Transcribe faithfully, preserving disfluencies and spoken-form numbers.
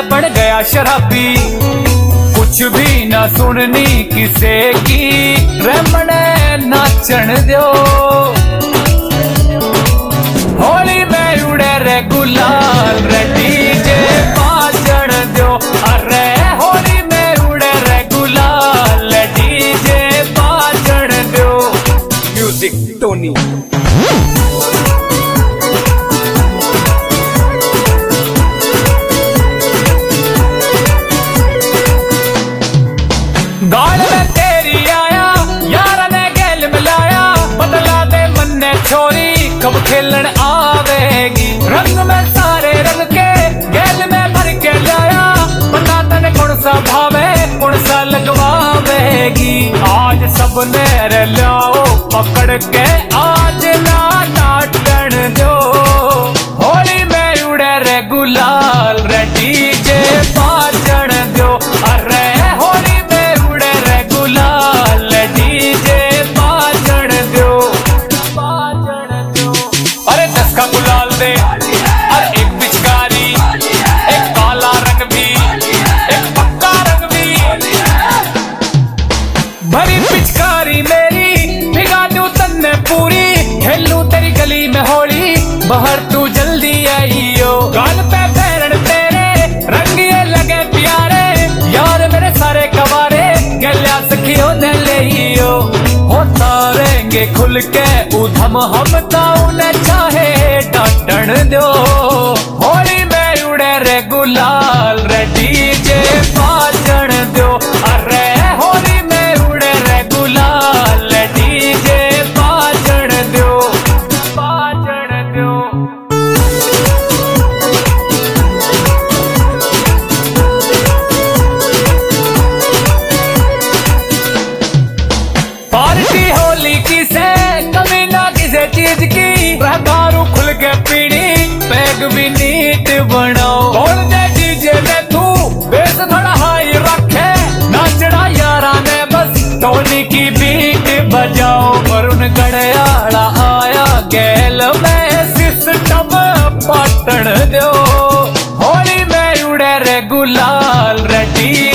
बन गया शराबी, कुछ भी ना सुननी किसे की, रमने नाचन दो। होली में उड़े रे गुलाल रे डीजे बाजन दो, अरे होली में उड़े रे गुलाल डीजे बाजन दो। Music Tony. गाल में तेरी आया यार ने गैल मिलाया, बदला दे मन ने छोरी कब खेलन आवेगी, रंग में सारे रंग के गैल में भर के लाया, बता तने कौन सा भावे कौन सा लगवावेगी। आज सबने रे लाओ पकड़ के आज ना नाटन दो, होली में उड़े रे गुलाल रे डीजे बाजन दो, अरे का गुलाल दे और एक पिचकारी, एक काला रंग भी एक पक्का रंग भी, भरी पिचकारी मेरी भिगा दूं तन्ने पूरी, खेलूं तेरी गली में होली बाहर तू जल्दी आइयो। गाल पे पैरण तेरे रंग ये लगे प्यारे, यार मेरे सारे कवारे गलिया सखियो ने लियो, होता रहेंगे खुल के उधम हम ताऊ ने चाहे डांटन दो, होली में उड़े रे गुलाल रे डीजे बाजन दो, अरे होली में उड़े रे गुलाल डीजे बाजन दो बाजन दो। पार्टी होली की से कभी ना किसी चीज की, दारू खुल के पीनी पैग भी नीट बनाओ, बोल दे डीजे में तू बेस थोड़ा हाई रखे, नाचड़ा यारा ने बस टोनी की बीट बजाओ, वरुण गड़याला आया गैल में सिस्टम पाटन दो, होली में उड़े रे गुलाल रे